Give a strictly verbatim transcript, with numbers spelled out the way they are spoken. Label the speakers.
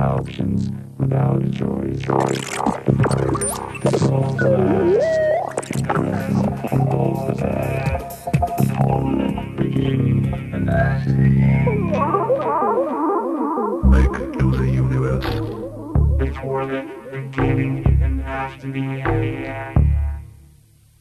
Speaker 1: options, without choice. Control the past, present controls the past. Moment, beginning, and accident.
Speaker 2: Make to the universe.
Speaker 1: Before the beginning, and has to be a